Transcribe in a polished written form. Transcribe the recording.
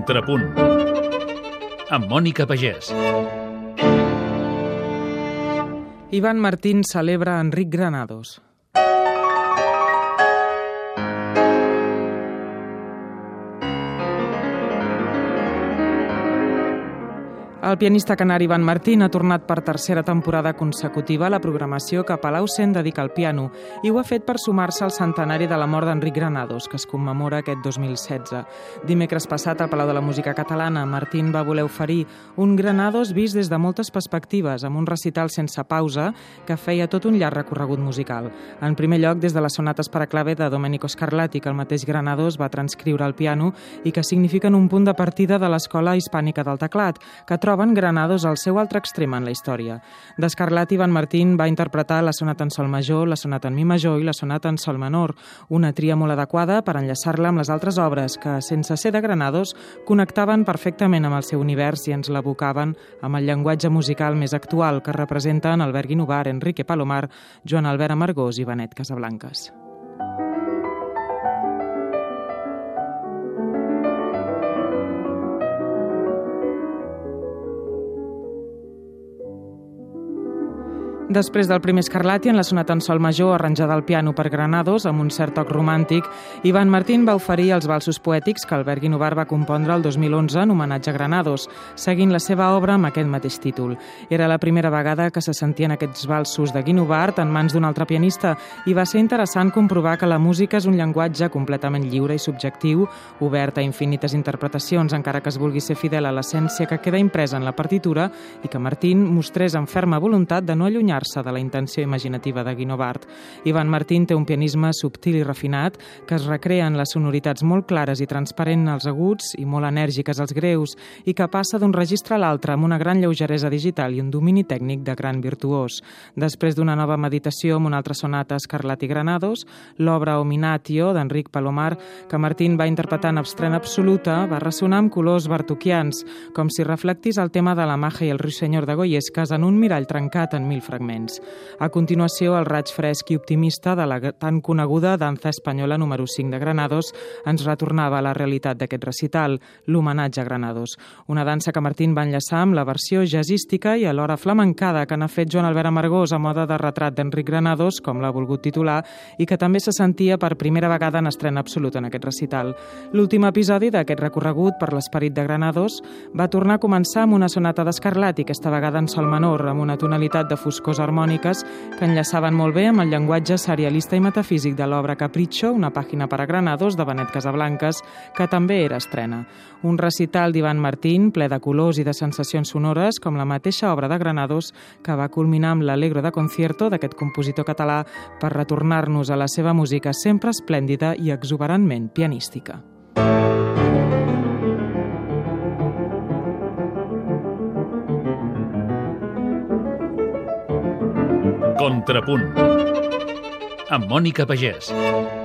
Contrapunt amb Mònica Pagès. Iván Martín celebra Enric Granados. El pianista canari Iván Martín ha tornat per tercera temporada consecutiva a la programació que Palau Cent dedica al piano i ho ha fet per sumar-se al centenari de la mort d'Enric Granados, que es commemora aquest 2016. Dimecres passat, al Palau de la Música Catalana, Martín va voler oferir un Granados vist des de moltes perspectives, amb un recital sense pausa que feia tot un llarg recorregut musical. En primer lloc, des de les sonates per a clave de Domenico Scarlatti, que el mateix Granados va transcriure al piano i que signifiquen un punt de partida de l'escola hispànica del teclat, que troben Granados al seu altre extrem en la història. De Scarlatti, Iván Martín va interpretar la sonata en sol major, la sonata en mi major i la sonata en sol menor, una tria molt adequada per enllaçar-la amb les altres obres que, sense ser de Granados, connectaven perfectament amb el seu univers i ens l'abocaven amb el llenguatge musical més actual que representen Albert Guinovart, Enrique Palomar, Joan Albert Amargós i Benet Casablancas. Després del primer Scarlatti, en la sonata en sol major arranjada al piano per Granados, amb un cert toc romàntic, Iván Martín va oferir els valsos poètics que Albert Guinovart va compondre el 2011 en homenatge a Granados, seguint la seva obra amb aquest mateix títol. Era la primera vegada que se sentien aquests valsos de Guinovart en mans d'un altre pianista i va ser interessant comprovar que la música és un llenguatge completament lliure i subjectiu, obert a infinites interpretacions, encara que es vulgui ser fidel a l'essència que queda impresa en la partitura i que Martín mostrés amb ferma voluntat de no allunyar de la intenció imaginativa de Guinovart. Iván Martín té un pianisme subtil i refinat que es recrea en les sonoritats molt clares i transparents als aguts i molt enèrgiques als greus i que passa d'un registre a l'altre amb una gran lleugeresa digital i un domini tècnic de gran virtuós. Després d'una nova meditació amb una altra sonata Scarlatti Granados, l'obra Ominatio d'Enric Palomar, que Martín va interpretar en estrena absoluta, va ressonar amb colors bartokians, com si reflectís el tema de la Maja i el Ruiseñor de Goyescas en un mirall trencat en 1000 fragments. A continuació, el raig fresc i optimista de la tan coneguda danza espanyola número 5 de Granados ens retornava a la realitat d'aquest recital, l'homenatge a Granados. Una dansa que Martín va enllaçar amb la versió jazzística i alhora flamencada que n'ha fet Joan Albert Amargós a mode de retrat d'Enric Granados, com l'ha volgut titular, i que també se sentia per primera vegada en estrena absoluta en aquest recital. L'últim episodi d'aquest recorregut per l'esperit de Granados va tornar a començar amb una sonata de Scarlatti, aquesta vegada en sol menor, amb una tonalitat de foscors harmòniques que enllaçaven molt bé amb el llenguatge serialista i metafísic de l'obra Capriccio, una pàgina per a Granados de Benet Casablancas, que també era estrena. Un recital d'Iván Martín ple de colors i de sensacions sonores, com la mateixa obra de Granados, que va culminar amb l'Allegro de Concierto d'aquest compositor català per retornar-nos a la seva música sempre esplèndida i exuberantment pianística. Contrapunt amb Mònica Pagès.